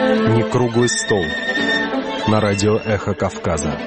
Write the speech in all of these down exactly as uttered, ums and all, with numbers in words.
Не круглый стол на радио «Эхо Кавказа».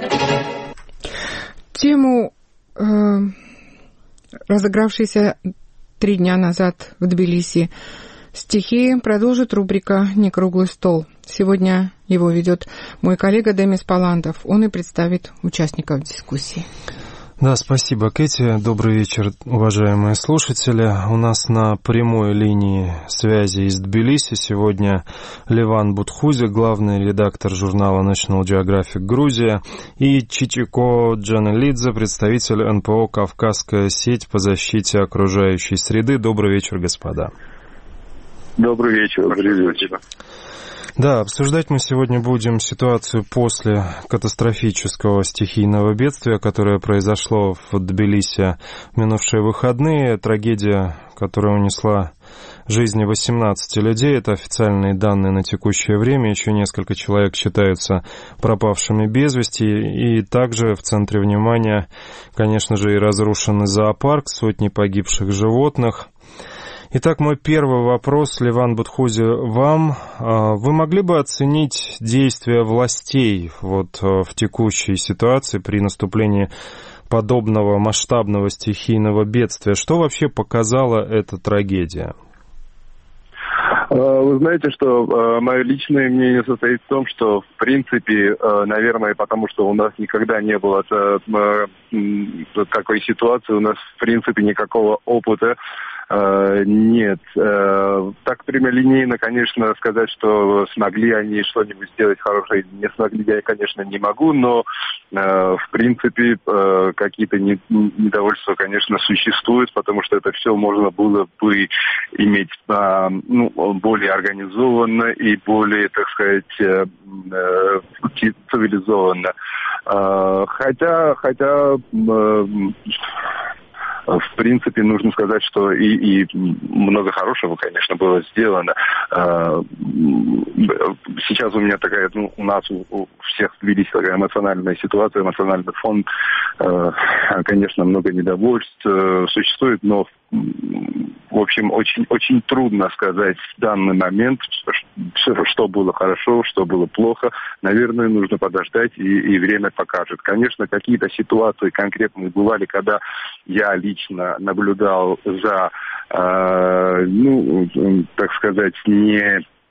Тему, э, разыгравшейся три дня назад в Тбилиси стихии, продолжит рубрика «Не круглый стол». Сегодня его ведет мой коллега Демис Паландов. Он и представит участников дискуссии. Да, спасибо, Кэти. Добрый вечер, уважаемые слушатели. У нас на прямой линии связи из Тбилиси сегодня Леван Будхузи, главный редактор журнала National Geographic Грузия, и Чичико Джанелидзе, представитель эн пэ о «Кавказская сеть по защите окружающей среды». Добрый вечер, господа. Добрый вечер. Добрый вечер. Да, обсуждать мы сегодня будем ситуацию после катастрофического стихийного бедствия, которое произошло в Тбилиси в минувшие выходные. Трагедия, которая унесла жизни восемнадцати людей, это официальные данные на текущее время. Еще несколько человек считаются пропавшими без вести. И также в центре внимания, конечно же, и разрушенный зоопарк, сотни погибших животных. Итак, мой первый вопрос, Леван Будхузи, вам. Вы могли бы оценить действия властей вот в текущей ситуации при наступлении подобного масштабного стихийного бедствия? Что вообще показала эта трагедия? Вы знаете, что мое личное мнение состоит в том, что, в принципе, наверное, потому что у нас никогда не было такой ситуации, у нас, в принципе, никакого опыта нет. Так прямолинейно, конечно, сказать, что смогли они что-нибудь сделать хорошее, не смогли, я, конечно, не могу, но, в принципе, какие-то недовольства, конечно, существуют, потому что это все можно было бы иметь, ну, более организованно и более, так сказать, цивилизованно. Хотя, хотя... В принципе, нужно сказать, что и, и много хорошего, конечно, было сделано. Сейчас у меня такая, ну, у нас у, у всех в Тбилиси такая эмоциональная ситуация, эмоциональный фон. Конечно, много недовольств существует, но, в общем, очень, очень трудно сказать в данный момент, что было хорошо, что было плохо. Наверное, нужно подождать, и, и время покажет. Конечно, какие-то ситуации конкретные бывали, когда я лично наблюдал за, э, ну, так сказать, не,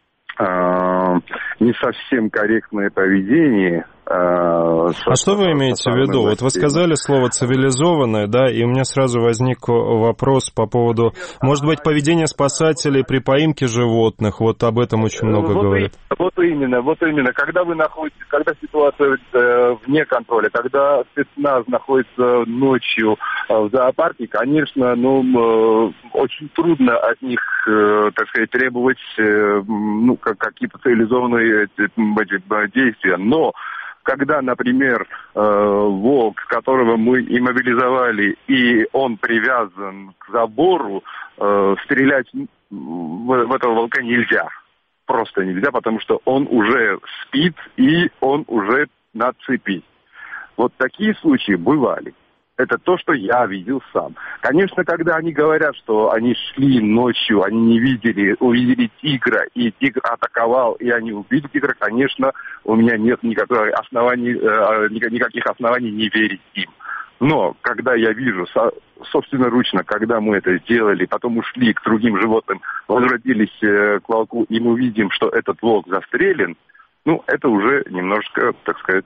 э, не совсем корректное поведение. А что вы имеете в виду? Вот вы сказали слово «цивилизованное», да, и у меня сразу возник вопрос по поводу, может быть, поведения спасателей при поимке животных, вот об этом очень много вот говорят. И, вот именно, вот именно, когда вы находитесь, когда ситуация э, вне контроля, когда спецназ находится ночью э, в зоопарке, конечно, ну, э, очень трудно от них, э, так сказать, требовать э, ну, как, какие-то цивилизованные эти, действия, но когда, например, э, волк, которого мы иммобилизовали, и он привязан к забору, э, стрелять в, в этого волка нельзя. Просто нельзя, потому что он уже спит, и он уже на цепи. Вот такие случаи бывали. Это то, что я видел сам. Конечно, когда они говорят, что они шли ночью, они не видели, увидели тигра, и тигр атаковал, и они убили тигра, конечно, у меня нет никаких оснований, э, никаких оснований не верить им. Но когда я вижу собственноручно, когда мы это сделали, потом ушли к другим животным, возвратились э, к волку, и мы видим, что этот волк застрелен, ну, это уже немножко, так сказать...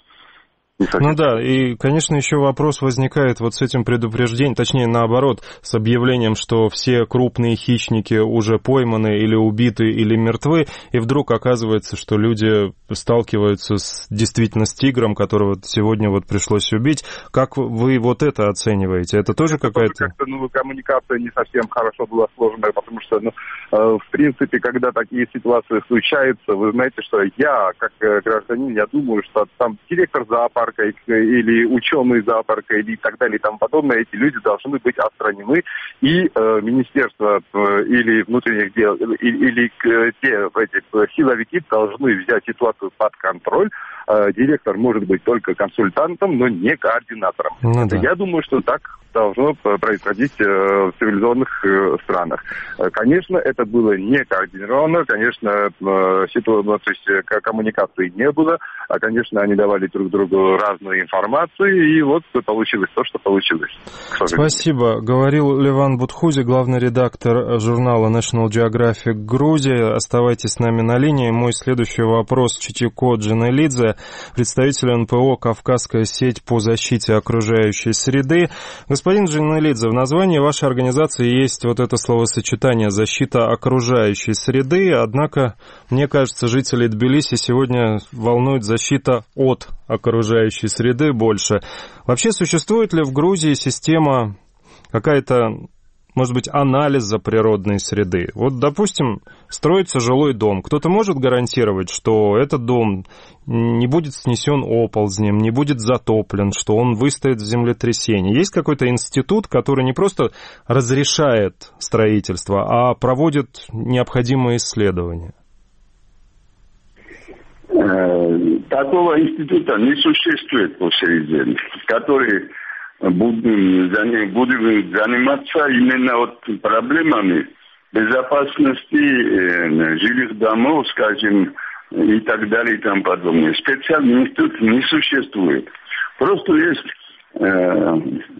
Ну да, и, конечно, еще вопрос возникает вот с этим предупреждением, точнее, наоборот, с объявлением, что все крупные хищники уже пойманы или убиты, или мертвы, и вдруг оказывается, что люди сталкиваются с, действительно с тигром, которого сегодня вот пришлось убить. Как вы вот это оцениваете? Это тоже какая-то... Как-то, ну, коммуникация не совсем хорошо была сложена, потому что, ну, э, в принципе, когда такие ситуации случаются, вы знаете, что я, как э, гражданин, я думаю, что там директор зоопарка или ученые зоопарка или и так далее и тому подобное, эти люди должны быть отстранены, и э, министерство э, или внутренних дел, или, или э, те эти, силовики должны взять ситуацию под контроль. Э, директор может быть только консультантом, но не координатором. Ну, да. Я думаю, что так должно происходить в цивилизованных странах. Конечно, это было не координировано, конечно, ситуация, то есть коммуникации не было, а, конечно, они давали друг другу разную информацию, и вот получилось то, что получилось. Спасибо. Говорил Леван Бутхузи, главный редактор журнала National Geographic Грузия. Оставайтесь с нами на линии. Мой следующий вопрос Читико Джанелидзе, представитель эн пэ о «Кавказская сеть по защите окружающей среды». Господин Джанелидзе, в названии вашей организации есть вот это словосочетание «защита окружающей среды», однако, мне кажется, жителей Тбилиси сегодня волнует защита от окружающей среды больше. Вообще, существует ли в Грузии система какая-то, может быть, анализа природной среды? Вот, допустим, строится жилой дом. Кто-то может гарантировать, что этот дом не будет снесен оползнем, не будет затоплен, что он выстоит в землетрясении? Есть какой-то институт, который не просто разрешает строительство, а проводит необходимые исследования? Такого института не существует по сей день, который будем, будем заниматься именно вот проблемами безопасности жилых домов, скажем, и так далее и тому подобное. Специальный институт не существует. Просто есть э,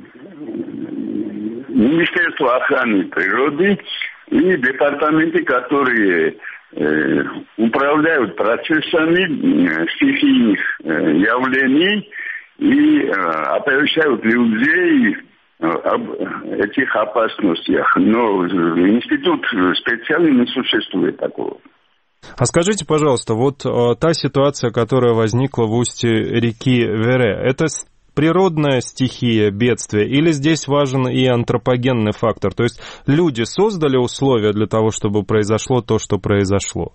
Министерство охраны природы и департаменты, которые э, управляют процессами стихийных э, явлений и э, оповещают людей об этих опасностях. Но институт специально не существует такого. А скажите, пожалуйста, вот э, та ситуация, которая возникла в устье реки Вере, это природная стихия, бедствие, или здесь важен и антропогенный фактор? То есть люди создали условия для того, чтобы произошло то, что произошло?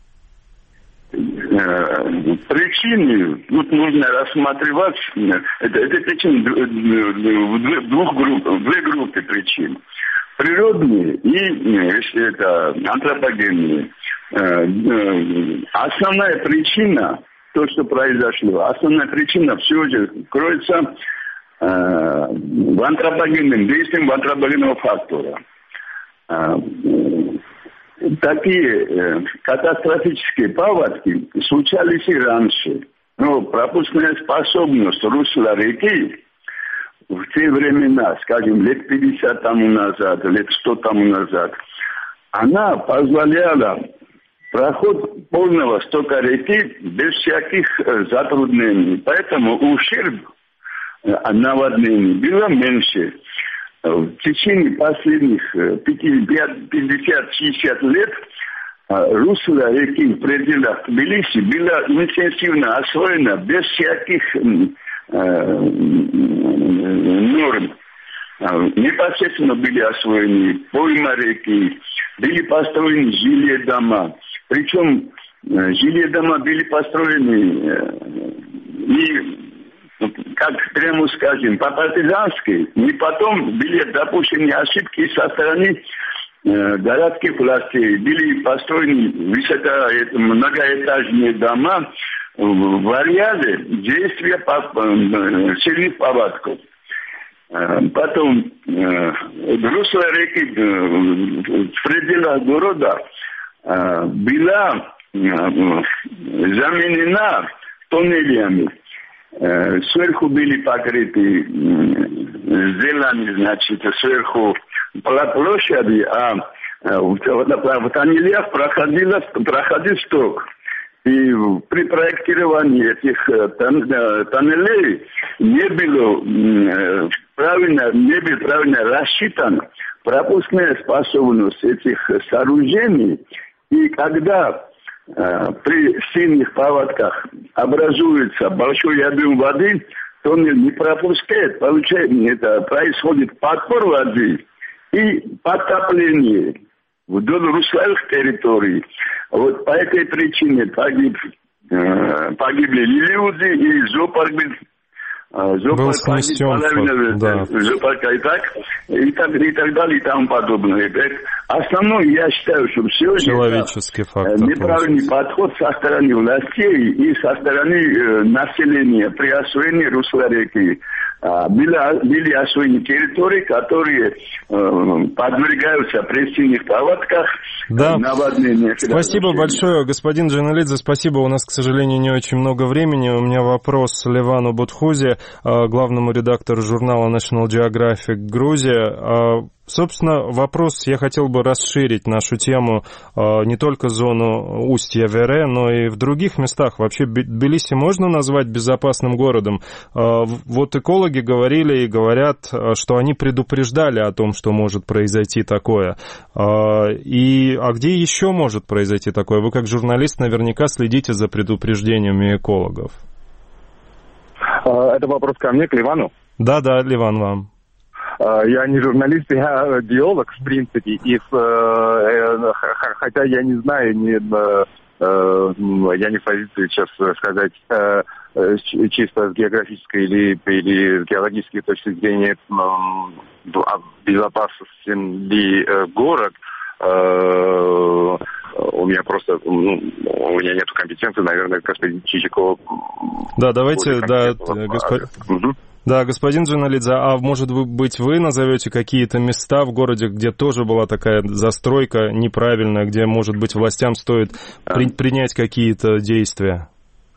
Причины тут нужно рассматривать, это, это причины в двух группах, две группы причин. Природные и если это антропогенные. Основная причина, то, что произошло, основная причина все же кроется в антропогенном действии, в антропогенного фактора. Такие катастрофические паводки случались и раньше. Но пропускная способность русла реки в те времена, скажем, лет пятьдесят тому назад, лет сто тому назад, она позволяла проход полного стока реки без всяких затруднений. Поэтому ущерб наводнений было меньше. В течение последних пятьдесят-шестьдесят лет русло реки в пределах Тбилиси было интенсивно освоено без всяких норм. Непосредственно были освоены пойма реки, были построены жилые дома. Причем жилые дома были построены и, как прямо скажем, по-партизански, и потом были допущены ошибки со стороны городских властей. Были построены высоко, многоэтажные дома в ареале действия сильных паводков. Потом русло реки в пределах города была заменена тоннелями. Сверху были покрыты сделаны, значит, сверху площади, а в тоннелях проходил, проходил сток. И при проектировании этих тоннелей не было правильно, не был правильно рассчитан пропускная способность этих сооружений. И когда э, при сильных паводках образуется большой объем воды, тоннель не пропускает, получается, это происходит подпор воды и подтопление вдоль русловых территорий. Вот по этой причине погиб, э, погибли люди, и зоопарк был, э, зоопарк погиб, половина да. зоопарка и так, и так, и так далее, и тому подобное. Основное, я считаю, что все человеческий это фактор, неправильный подход со стороны властей и со стороны э, населения при освоении русла реки. Были, были освоены территории, которые э, подвергаются прессивных повадках, да. наводнения. Спасибо большое, господин Джаналидзе, спасибо. У нас, к сожалению, не очень много времени. У меня вопрос Левану Будхузе, главному редактору журнала National Geographic Грузия. Собственно, вопрос я хотел бы расширить нашу тему не только зону устья Вере, но и в других местах. Вообще Тбилиси можно назвать безопасным городом? Вот экологи говорили и говорят, что они предупреждали о том, что может произойти такое. И, а где еще может произойти такое? Вы как журналист наверняка следите за предупреждениями экологов. Это вопрос ко мне, к Ливану? Да-да, Ливан, вам. Я не журналист, я биолог, в принципе, и хотя я не знаю, не, я не в позиции сейчас сказать чисто с географической или, или с геологической точки зрения безопасен ли город. У меня просто, ну, у меня нет компетенции, наверное, господин Чичиков. Да, давайте, да, господин... Угу. Да, господин Джаналидзе, а может быть вы назовете какие-то места в городе, где тоже была такая застройка неправильная, где, может быть, властям стоит при, принять какие-то действия?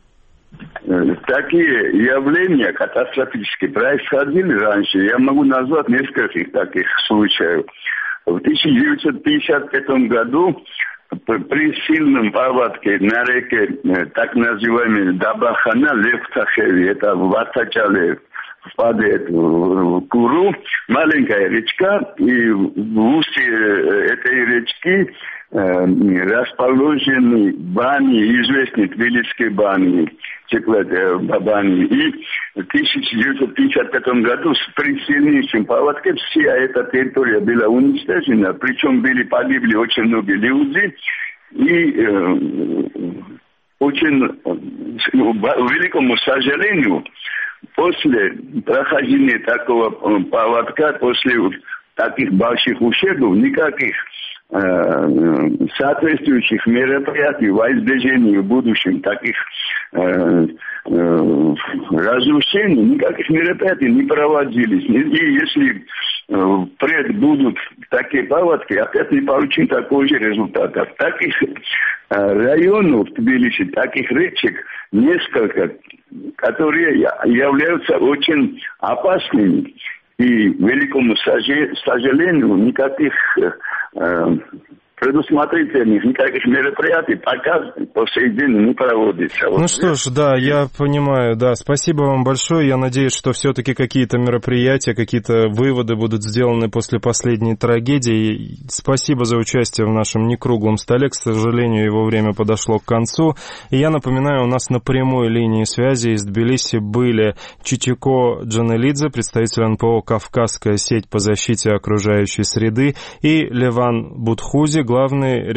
Такие явления катастрофические происходили раньше. Я могу назвать несколько таких случаев. В тысяча девятьсот пятьдесят пятом году при сильном повадке на реке так называемой Дабахана, Левтахеви, это в Артачале, впадает в Куру, маленькая речка, и в устье этой речки э, расположены бани, известные тбилисские бани, бани. И в тысяча девятьсот пятьдесят пятом году при сильнейшем повадке вся эта территория была уничтожена, причем были погибли очень многие люди, и э, очень, к великому сожалению, после прохождения такого поводка, после таких больших ущербов, никаких э, соответствующих мероприятий во избежание в будущем таких э, э, разрушений, никаких мероприятий не проводились. И если э, впредь будут такие поводки, опять не получим такой же результат. В таких э, районах в Тбилиси, таких речек несколько, которые являются очень опасными. И, к великому сожалению, никаких э, предусмотрительных, никаких мероприятий пока по сей день не проводится. Ну вот что ж, да, я понимаю, да, спасибо вам большое. Я надеюсь, что все-таки какие-то мероприятия, какие-то выводы будут сделаны после последней трагедии. Спасибо за участие в нашем некруглом столе. К сожалению, его время подошло к концу. И я напоминаю, у нас на прямой линии связи из Тбилиси были Чичико Джаналидзе, представитель эн пэ о «Кавказская сеть по защите окружающей среды», и Леван Будхузе, главный